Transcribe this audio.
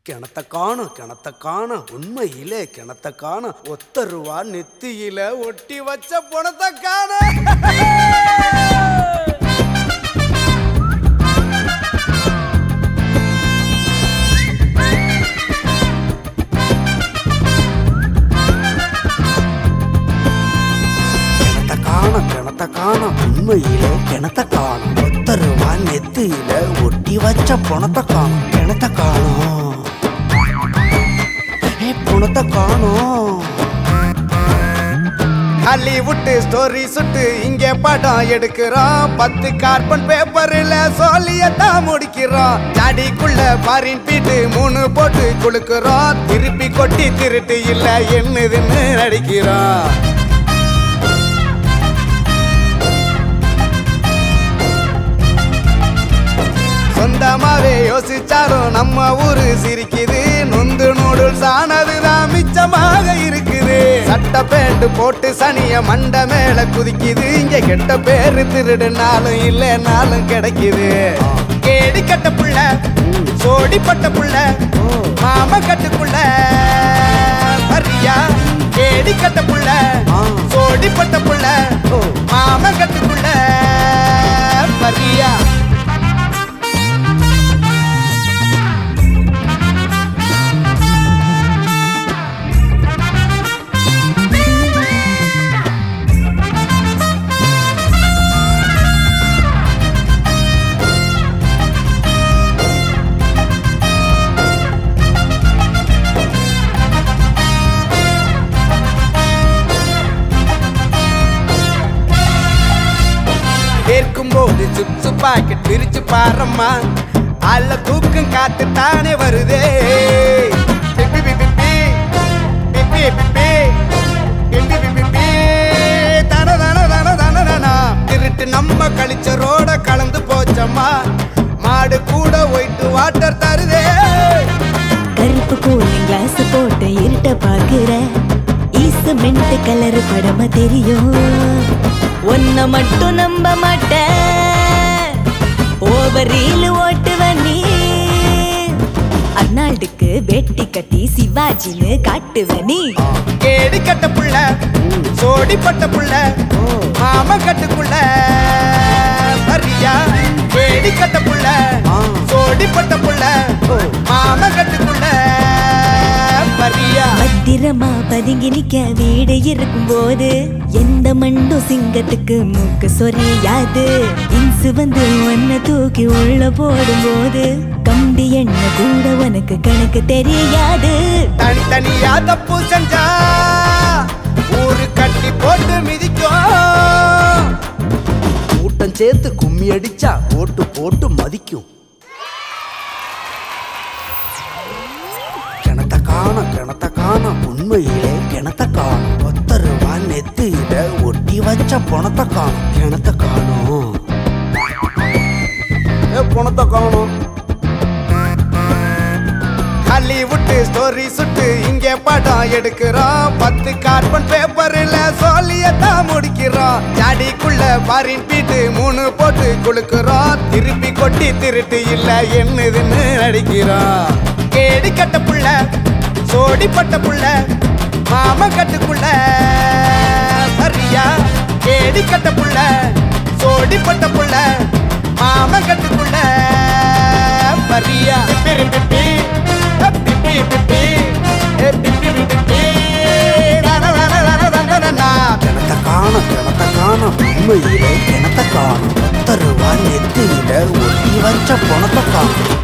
கிணத்த காணோம் உண்மையிலே கிணத்த காணோம். ஒத்த ரூபா நெத்தியில ஒட்டி வச்ச பணத்தை காணோம். கிணத்த காணோம் உண்மையிலே கிணத்த காணோம். ஒத்த ரூபா நெத்தியில ஒட்டி வச்ச பணத்தை காணோம். கிணத்த காணோம், பணத்தை காணோம். ஹாலிவுட் ஸ்டோரி சுட்டு இங்கே படம் எடுக்கிறோம். 10 கார்பன் பேப்பர்ல சொல்லியத்தான் முடிக்கிறோம். ஜாடிக்குள்ள பாரின் பீட்டு 3 போட்டு குளுக்குறோம். திருப்பி கொட்டி திருட்டு இல்ல என்னதுன்னு நடிக்கிறோம். சொந்தமாவே யோசிச்சாலும் நம்ம ஊரு சிரிக்குது. நொந்து நூடுல்ஸ் ஆனதுதான் மிச்சமாக இருக்குது. சட்ட பேண்ட் போட்டு சனிய மண்ட மேல குதிக்குது. இங்க கெட்ட பேரு திருடுனாலும் இல்லைனாலும் கிடைக்குது. கேடி கட்ட புள்ள சோடிப்பட்ட புள்ள மாம கட்டுக்குள்ள வரியா. கேடி கட்ட புள்ள சோடிப்பட்ட புள்ள மாம கட்டுக்குள்ள வரியா. கேட்கும்போது சிப்ஸ் பாக்கெட் பிரிச்சு பாரம்மா. அல்ல தூக்கம் காத்து தானே வருதே. திருட்டு நம்ம கழிச்சரோட கலந்து போச்சம்மா. மாடு கூட ஒயிட் வாட்டர் தருதே. கருப்பு கூலிங் கிளாஸ் போட்டு இருட்ட பாக்குற ஈஸ்மெண்ட் கலர் படமா தெரியும். ஒன்ன மட்டும் நம்ப மாட்டேன், ஓவரீல் ஓட்டுவ நீ. அர்னால்டுக்கு வேட்டி கட்டி சிவாஜின்னு காட்டுவ நீ. கேடி கட்ட புள்ள சோடிப்பட்ட புள்ள மாம கட்டுக்குள்ள வரியா. கேடி கட்ட புள்ள சோடிப்பட்ட புள்ள மாம கட்டுக்குள்ள வரியா. பத்திரமா பதுங்கி நிக்க வீடு இருக்கும் போது எந்த மண்டும் சிங்கத்துக்கு மூக்கு சொரியாது. இன்சு வந்து ஒன்ன தூக்கி உள்ள போடும் போது கம்பி எண்ண கூட உனக்கு கணக்கு தெரியாது. தனித்தனியா தப்பு செஞ்சா ஊரு கட்டி போட்டு மிதிக்கும். கூட்டம் சேர்த்து கும்மி அடிச்சா போட்டு போட்டு மதிக்கும். கிணத்த காணோம் உண்மையிலே கிணத்த காணோம். ஒத்த ரூபா நெத்தியில ஒட்டி வச்ச பணத்தை காணோம். கிணத்த காணோம், பணத்தை காணோம். ஹாலிவுட் ஸ்டோரி சுட்டு இங்கே படம் எடுக்கிறோம். 10 கார்பன் பேப்பர்ல சொல்லியத்தான் முடிக்கிறோம். ஜாடிக்குள்ள பாரின் பீட்டு 3 போட்டு குளுக்குறோம். திருப்பி கொட்டி திருட்டு இல்ல என்னதுன்னு நடிக்கிறோம். கேடி கட்ட புள்ள சோடிப்பட்ட புள்ள மாம கட்டுக்குள்ள வரியா. கேடி கட்ட புள்ள சோடிப்பட்ட புள்ள மாம கட்டுக்குள்ள வரியா. கிணத்த காணோம் உண்மையிலே கிணத்த காணோம். ஒத்த ரூபா நெத்தியில ஒட்டி வச்ச பணத்தை காணோம்.